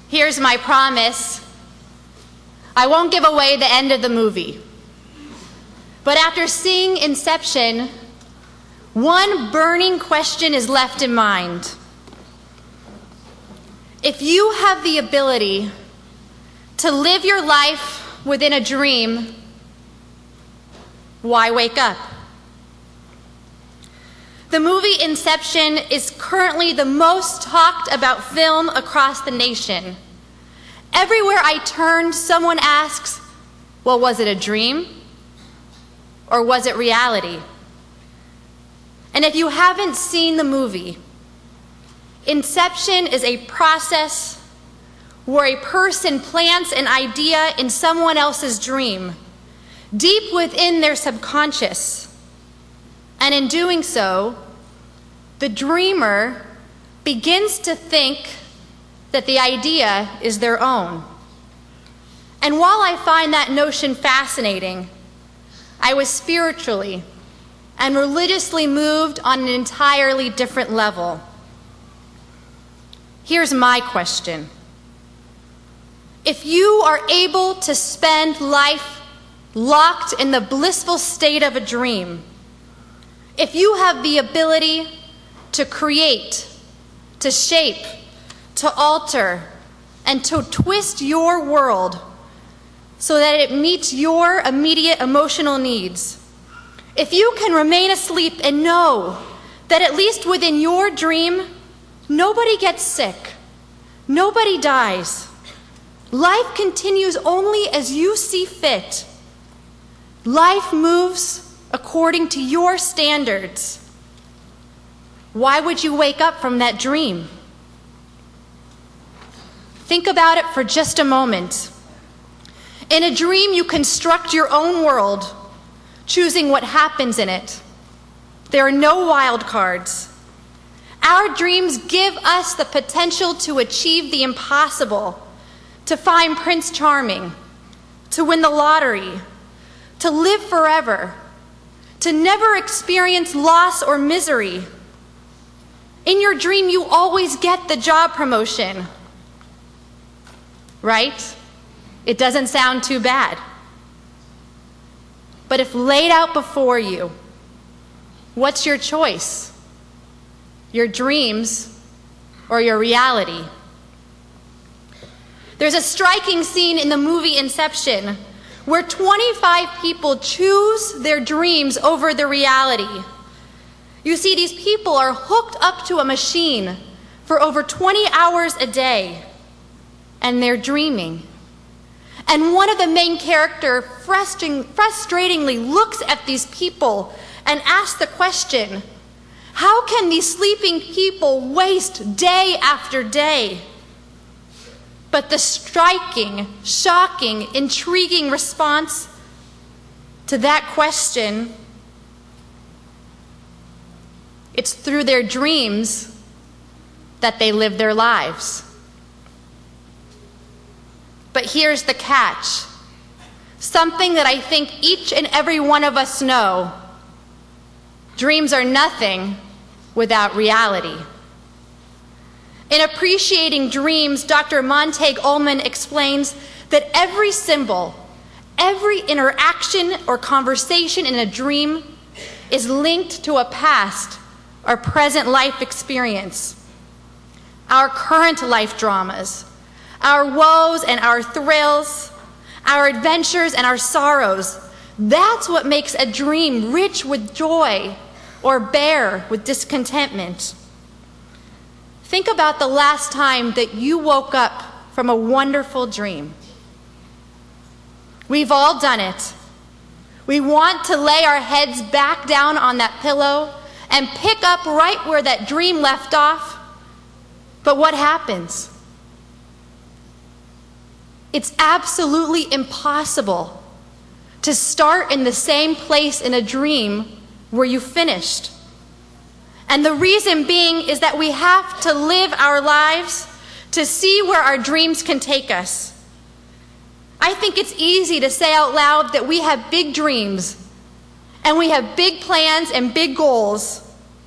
Here's my promise. I won't give away the end of the movie. But after seeing Inception, one burning question is left in mind. If you have the ability to live your life within a dream, why wake up? The movie Inception is currently the most talked about film across the nation. Everywhere I turn, someone asks, well, was it a dream? Or was it reality? And if you haven't seen the movie, Inception is a process where a person plants an idea in someone else's dream, deep within their subconscious. And in doing so, the dreamer begins to think that the idea is their own. And while I find that notion fascinating, I was spiritually and religiously moved on an entirely different level. Here's my question. If you are able to spend life locked in the blissful state of a dream, if you have the ability to create, to shape, to alter, and to twist your world so that it meets your immediate emotional needs, if you can remain asleep and know that at least within your dream, nobody gets sick, nobody dies, life continues only as you see fit, life moves according to your standards, why would you wake up from that dream? Think about it for just a moment. In a dream, you construct your own world, choosing what happens in it. There are no wild cards. Our dreams give us the potential to achieve the impossible, to find Prince Charming, to win the lottery, to live forever, to never experience loss or misery. In your dream, you always get the job promotion, right? It doesn't sound too bad. But if laid out before you, what's your choice? Your dreams or your reality? There's a striking scene in the movie Inception where 25 people choose their dreams over the reality. You see, these people are hooked up to a machine for over 20 hours a day, and they're dreaming. And one of the main characters frustratingly looks at these people and asks the question, how can these sleeping people waste day after day? But the striking, shocking, intriguing response to that question, it's through their dreams that they live their lives. But here's the catch. Something that I think each and every one of us know. Dreams are nothing without reality. In Appreciating Dreams, Dr. Montague Ullman explains that every symbol, every interaction or conversation in a dream is linked to a past or present life experience. Our current life dramas, our woes and our thrills, our adventures and our sorrows, that's what makes a dream rich with joy or bare with discontentment. Think about the last time that you woke up from a wonderful dream. We've all done it. We want to lay our heads back down on that pillow and pick up right where that dream left off. But what happens? It's absolutely impossible to start in the same place in a dream where you finished. And the reason being is that we have to live our lives to see where our dreams can take us. I think it's easy to say out loud that we have big dreams and we have big plans and big goals,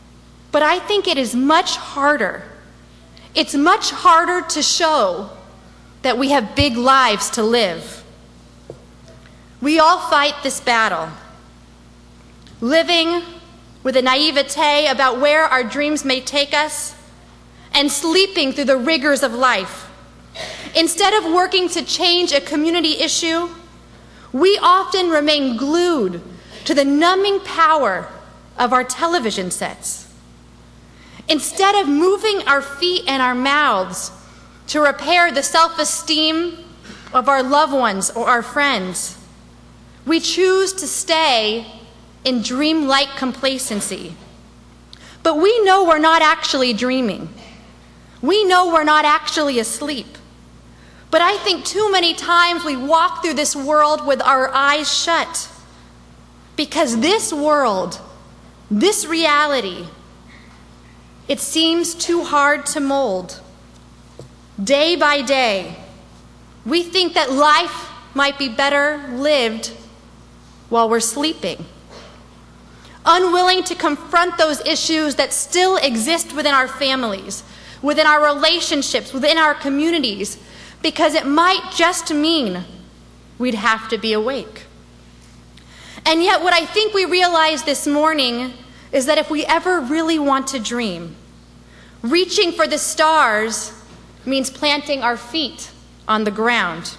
but I think it is much harder. It's much harder to show that we have big lives to live. We all fight this battle, living with a naivete about where our dreams may take us and sleeping through the rigors of life. Instead of working to change a community issue, we often remain glued to the numbing power of our television sets. Instead of moving our feet and our mouths to repair the self-esteem of our loved ones or our friends, we choose to stay in dreamlike complacency. But we know we're not actually dreaming. We know we're not actually asleep. But I think too many times we walk through this world with our eyes shut, because this world, this reality, it seems too hard to mold. Day by day, we think that life might be better lived while we're sleeping. Unwilling to confront those issues that still exist within our families, within our relationships, within our communities, because it might just mean we'd have to be awake. And yet what I think we realize this morning is that if we ever really want to dream, reaching for the stars means planting our feet on the ground.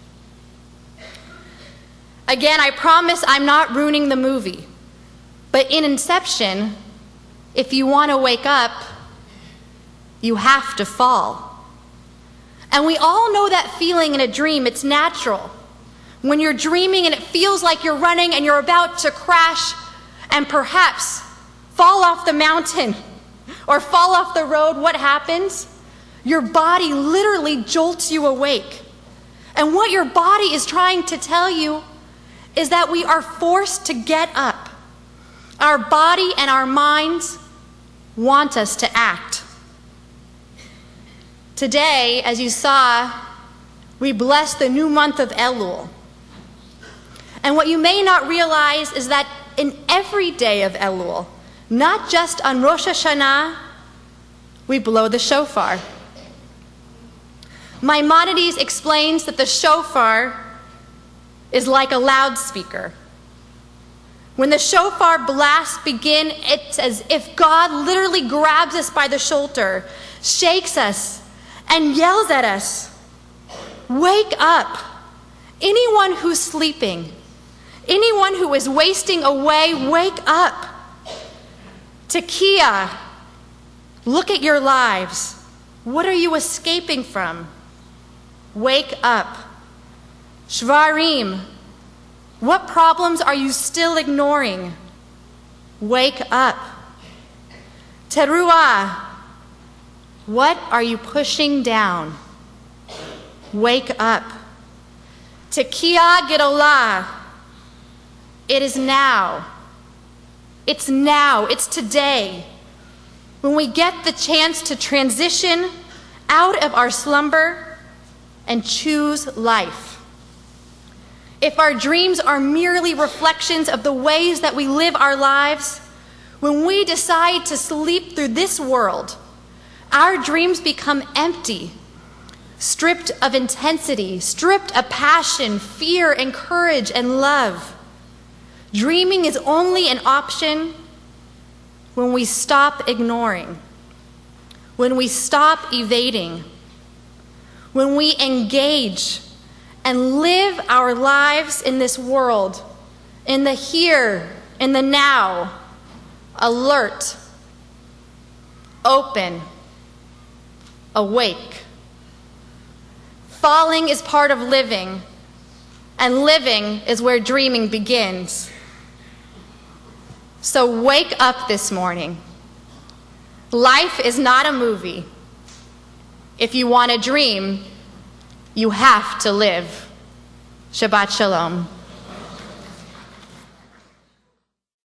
Again, I promise I'm not ruining the movie, but in Inception, if you want to wake up, you have to fall. And we all know that feeling in a dream. It's natural. When you're dreaming and it feels like you're running and you're about to crash and perhaps fall off the mountain or fall off the road, what happens? Your body literally jolts you awake. And what your body is trying to tell you is that we are forced to get up. Our body and our minds want us to act. Today, as you saw, we bless the new month of Elul. And what you may not realize is that in every day of Elul, not just on Rosh Hashanah, we blow the shofar. Maimonides explains that the shofar is like a loudspeaker. When the shofar blasts begin, it's as if God literally grabs us by the shoulder, shakes us, and yells at us, "Wake up! Anyone who's sleeping, anyone who is wasting away, wake up! Tekiah, look at your lives. What are you escaping from? Wake up! Shvarim, what problems are you still ignoring? Wake up! Teruah, what are you pushing down? Wake up! Tekiah Gedolah, it is now. It's now. It's today. When we get the chance to transition out of our slumber and choose life. If our dreams are merely reflections of the ways that we live our lives, when we decide to sleep through this world, our dreams become empty, stripped of intensity, stripped of passion, fear, and courage, and love. Dreaming is only an option when we stop ignoring, when we stop evading, when we engage and live our lives in this world, in the here, in the now, alert, open, awake. Falling is part of living, and living is where dreaming begins. So wake up this morning. Life is not a movie. If you want to dream, you have to live. Shabbat Shalom.